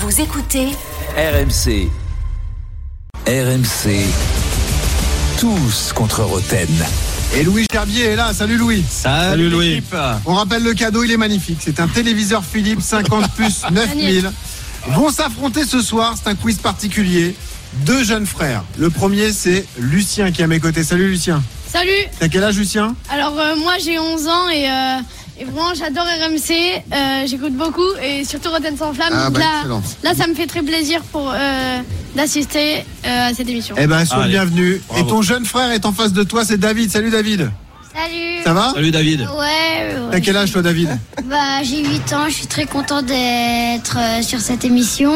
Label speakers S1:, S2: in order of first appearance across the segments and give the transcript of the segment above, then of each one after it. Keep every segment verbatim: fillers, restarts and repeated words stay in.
S1: Vous écoutez
S2: R M C. R M C. Tous contre Roten.
S3: Et Louis Gerbier est là. Salut Louis.
S4: Salut, Salut Louis.
S3: On rappelle le cadeau, il est magnifique. C'est un téléviseur Philips cinquante plus neuf mille. Vont s'affronter ce soir. C'est un quiz particulier. Deux jeunes frères. Le premier, c'est Lucien qui est à mes côtés. Salut Lucien.
S5: Salut.
S3: T'as quel âge Lucien?
S5: Alors euh, moi j'ai onze ans et, euh, et vraiment j'adore R M C. Euh, j'écoute beaucoup et surtout Roten sans flamme.
S3: Ah, bah,
S5: là, là ça me fait très plaisir pour euh, d'assister euh, à cette émission.
S3: Eh ben sois le bienvenu.
S4: Bravo.
S3: Et ton jeune frère est en face de toi, c'est David. Salut David.
S6: Salut.
S3: Ça va?
S4: Salut David.
S6: Ouais. ouais
S3: T'as quel âge toi David?
S6: Bah j'ai huit ans, je suis très content d'être euh, sur cette émission.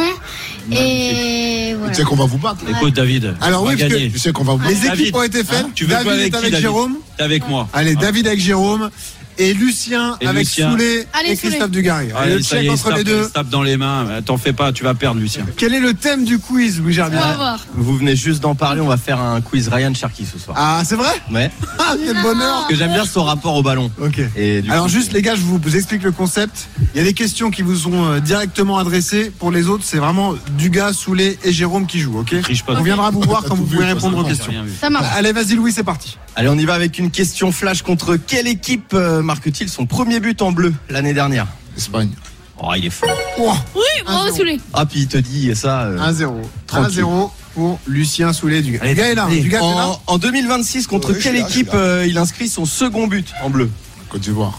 S6: Et voilà.
S7: Tu sais qu'on va vous battre.
S4: Ouais. Écoute David.
S3: Alors oui, parce que
S7: Tu sais qu'on va vous
S3: les
S7: battre.
S3: équipes
S4: David,
S3: ont été faites.
S4: hein, tu veux
S3: David
S4: pas avec
S3: est
S4: qui,
S3: avec
S4: David
S3: Jérôme.
S4: T'es avec moi.
S3: Allez,
S4: Ah.
S3: David avec Jérôme. Et Lucien
S4: Et
S3: avec
S4: Lucien.
S3: Soulet
S5: Allez,
S3: et Christophe
S5: Soulet.
S3: Dugarry.
S4: Allez,
S3: le
S4: ça
S3: check
S4: y est, il
S3: entre
S4: se tape,
S3: les deux.
S4: il se tape dans les mains. T'en fais pas, tu vas perdre Lucien.
S3: Quel est le thème du quiz, Louis Gerbier?
S5: On va voir.
S8: Vous venez juste d'en parler, on va faire un quiz Ryan Cherki ce soir.
S3: Ah, c'est vrai?
S8: Ouais.
S3: Ah, quel bonheur.
S8: Ce que j'aime bien, c'est son rapport au ballon.
S3: Ok.
S8: Et du
S3: Alors
S8: coup,
S3: juste les gars, je vous explique le concept. Il y a des questions qui vous sont euh, directement adressées. Pour les autres, c'est vraiment Dugas, Soulet et Jérôme qui jouent, ok?
S4: Triche pas.
S3: On viendra vous voir quand vous
S7: vu,
S3: pouvez
S7: toi,
S3: répondre aux
S4: J'ai
S3: questions.
S4: rien vu.
S5: Ça marche.
S3: Allez, vas-y Louis, c'est parti.
S8: allez, on y va avec une question flash. Contre quelle équipe euh, marque-t-il son premier but en bleu l'année dernière?
S7: Espagne.
S8: Oh, il est fort.
S3: Oh,
S5: Oui, bravo
S3: Un zéro.
S5: Soulet.
S8: Ah, puis il te dit ça. euh,
S3: un zéro. un
S8: Tranquille.
S3: zéro pour Lucien Soulet Dugas.
S8: Allez,
S3: Dugas est là.
S8: allez.
S3: Dugas est là.
S8: en, en deux mille vingt-six, contre
S7: Ouais, je
S8: quelle
S7: suis là, je suis
S8: équipe
S7: là.
S8: euh, il inscrit son second but en bleu?
S7: Côte d'Ivoire.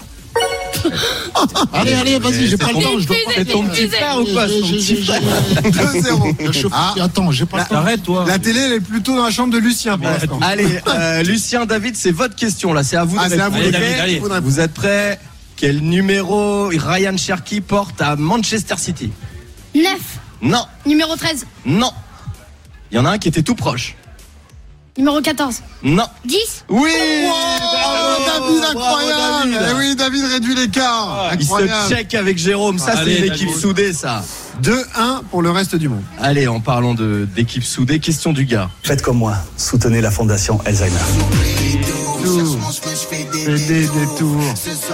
S7: Allez, allez, vas-y, j'ai pas le temps. Je dois pas.
S8: C'est ton petit frère ou quoi?
S7: J'ai-
S8: Ton
S7: j'ai-
S8: petit
S7: j'ai-
S8: frère.
S3: deux zéro.
S7: Je chauffe.
S3: Ah.
S7: Attends, j'ai pas le temps.
S4: Arrête toi.
S3: La télé, elle est plutôt dans la chambre de Lucien pour l'instant.
S8: Allez, euh, Lucien, David, c'est votre question là. C'est à vous
S3: Ah,
S8: de
S3: c'est à vous
S8: répondre.
S3: de
S4: Allez,
S3: répondre.
S4: David, allez.
S3: Vous de répondre.
S8: Vous êtes prêts? Quel numéro Ryan Cherki porte à Manchester City?
S5: neuf.
S8: Non,
S5: Numéro treize.
S8: non. Il y en a un qui était tout proche.
S5: Numéro quatorze.
S8: Non.
S5: dix.
S8: Oui.
S3: Bravo, David, incroyable.
S8: David.
S3: Eh oui, David réduit l'écart.
S8: Il se
S3: Incroyable.
S8: check avec Jérôme. Ça,
S4: Allez,
S8: c'est une équipe
S4: David.
S8: soudée, ça.
S3: deux un pour le reste du monde.
S8: Allez, en parlant de d'équipe soudée, question du gars.
S9: Faites comme moi, soutenez la fondation Alzheimer.
S3: Tout. Fais des détours.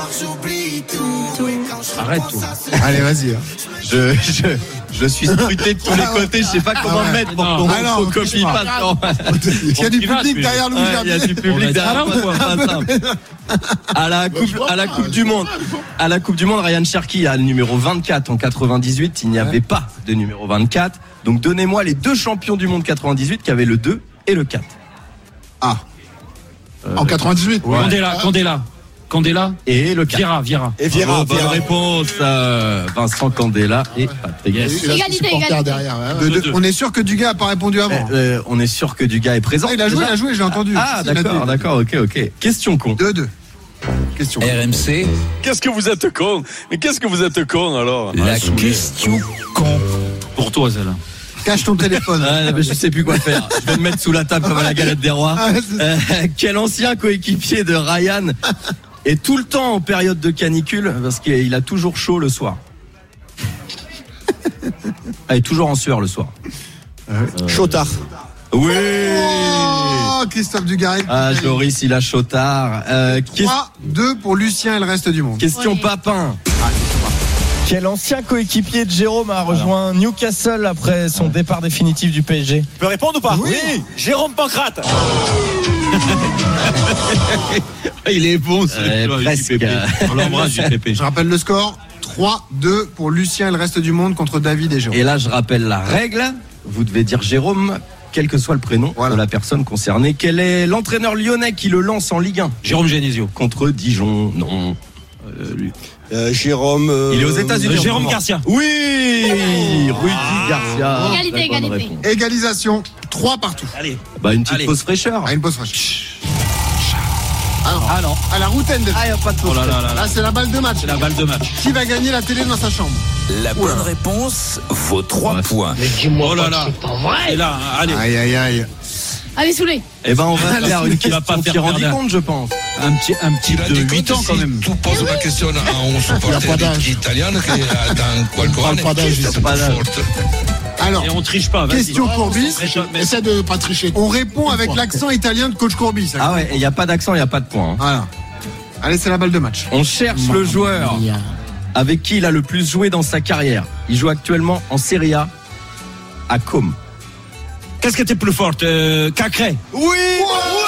S4: Arrête toi.
S3: Allez, vas-y. hein.
S8: Je, je, je suis scruté de tous les côtés. Je sais pas comment
S3: Ah ouais.
S8: me mettre pour
S4: Non.
S8: qu'on
S3: Ah non,
S8: qu'on
S3: on
S8: copie
S3: triche pas.
S8: pas. Non.
S3: Il y a du
S4: tu vas,
S3: public
S4: tu-
S3: derrière Louis
S8: Ouais, il y a
S3: Gerbier.
S8: du
S4: On
S8: public
S4: a
S8: derrière.
S4: dit
S8: moi, c'est pas simple. À la coupe, à la coupe du monde, à la coupe du monde, Ryan Cherki a le numéro vingt-quatre en quatre-vingt-dix-huit. Il n'y avait pas de numéro vingt-quatre. Donc donnez-moi les deux champions du monde quatre-vingt-dix-huit qui avaient le deux et le quatre.
S3: Ah,
S7: En quatre-vingt-dix-huit.
S4: Candela, Candela. Candela.
S8: Et le quatre.
S4: Viera, Viera.
S8: Et Viera, bonne réponse. euh, Vincent Candela et Patrick.
S7: Et il a son
S5: Égalité,
S7: supporter
S5: égalité.
S7: derrière. ouais, ouais.
S3: de- de-
S4: deux.
S3: on est sûr que Dugas n'a pas répondu avant.
S8: Euh, euh, on est sûr que Dugas est présent.
S3: Ah, il a joué, il
S8: déjà.
S3: a joué, je l'ai entendu.
S8: Ah,
S3: Il a
S8: d'accord,
S3: dit.
S8: d'accord, ok, ok. Question con.
S3: deux deux. Question.
S2: R M C.
S10: Qu'est-ce que vous êtes con? Mais qu'est-ce que vous êtes con alors?
S2: La question con.
S4: Pour toi celle-là.
S3: Cache ton téléphone.
S8: Ah, mais je sais plus quoi faire. Je vais me mettre sous la table comme à la galette des rois.
S3: Ah, c'est-
S8: Euh, quel ancien coéquipier de Ryan est tout le temps en période de canicule parce qu'il a toujours chaud le soir. Ah, il est toujours en sueur le soir.
S9: Chotard.
S8: Oui.
S3: Oh, Christophe Dugarry.
S8: Ah, Joris, il a chaud tard. Euh, ques-
S3: trois deux pour Lucien et le reste du monde.
S8: question
S5: Ouais.
S8: Papin.
S11: Quel ancien coéquipier de Jérôme a rejoint Newcastle après son départ définitif du P S G?
S9: Tu peux répondre ou pas?
S3: Oui.
S9: Jérôme Pancrate.
S4: Il est bon ce
S8: Ouais,
S4: toi,
S8: presque.
S4: J P P. On l'embrasse J P P.
S3: Je rappelle le score. trois deux pour Lucien et le reste du monde contre David et Jérôme.
S8: Et là, je rappelle la règle. Vous devez dire Jérôme, quel que soit le prénom
S3: Voilà.
S8: de la personne concernée. Quel est l'entraîneur lyonnais qui le lance en Ligue un
S4: Jérôme Genesio.
S8: contre Dijon? Non. Euh, lui.
S9: Jérôme. euh,
S8: Il est aux États-Unis. en ce
S4: Jérôme
S8: moment.
S4: Garcia.
S8: Oui, Rudy Garcia.
S5: Égalité,
S8: Très bonne
S5: égalité.
S8: réponse.
S3: Égalisation. trois partout.
S4: Allez.
S8: Bah, une petite
S4: Allez.
S8: pause fraîcheur.
S3: À une pause fraîche. Alors,
S4: Ah non.
S3: à la routaine de.
S8: Ah, y a pas de pause
S4: Oh là là là
S3: Là,
S4: là.
S3: c'est la balle de match.
S4: C'est la balle de match.
S3: Qui va gagner la télé dans sa chambre?
S2: La bonne réponse vaut trois
S8: Ouais.
S2: points.
S4: Oh là là. C'est là. hein. Allez.
S3: Aïe, aïe, aïe.
S5: Allez Soulet.
S8: Eh ben, on va
S4: Allez,
S8: faire une
S4: tu vas
S8: question
S4: pas
S8: qui
S4: faire
S8: rendit
S4: perdre.
S8: compte, je pense.
S4: Un petit, un petit de huit ans quand même.
S12: Tu poses la question a un
S7: Y a pas
S12: supporter
S7: d'âge.
S12: italien che dans qualche
S7: parle
S12: anno
S7: pas d'âge,
S12: è
S7: c'est
S8: pas
S12: più
S8: d'âge.
S12: forte.
S3: Alors,
S4: Et on triche pas. vas-y.
S3: question Courbis.
S4: Mais-
S7: Essaie de pas tricher.
S3: On répond avec l'accent italien de coach Courbis.
S8: Ah ouais, il n'y a pas d'accent, il n'y a pas de point. hein.
S3: Voilà. Allez, c'est la balle de match.
S8: On cherche le joueur avec qui il a le plus joué dans sa carrière. Il joue actuellement en Serie A à Côme.
S4: Qu'est-ce qui était plus forte euh, Cacré.
S8: Oui. Ouais,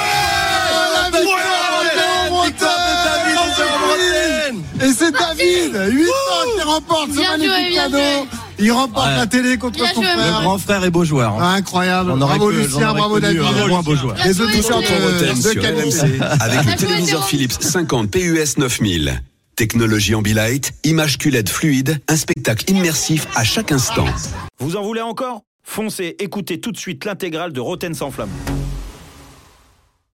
S3: Et c'est David, huit ans, qui remporte ce
S5: Bien
S3: magnifique
S5: joué, bien
S3: cadeau.
S5: joué.
S3: Il remporte
S8: Ouais.
S3: la télé contre
S5: Bien
S3: son
S5: joué,
S3: frère.
S8: Le grand frère est beau joueur. hein.
S3: Ah, incroyable.
S8: On aurait
S3: Bravo
S8: pu- j'en
S3: Lucien,
S8: aurais
S3: bravo
S8: connu
S3: David.
S8: un moins beau joueur.
S5: Bien
S3: Les
S5: joué,
S3: auditeurs
S5: bien joué.
S3: de,
S1: Roten
S3: de
S1: sur
S3: Canal
S1: R M
S3: C.
S1: C avec
S5: Bien
S1: le
S5: joué,
S1: téléviseur
S5: Jérôme.
S1: Philips cinquante P U S neuf mille. Technologie Ambilight, image Q L E D fluide, un spectacle immersif à chaque instant.
S13: Vous en voulez encore ? Foncez, écoutez tout de suite l'intégrale de Roten sans flamme.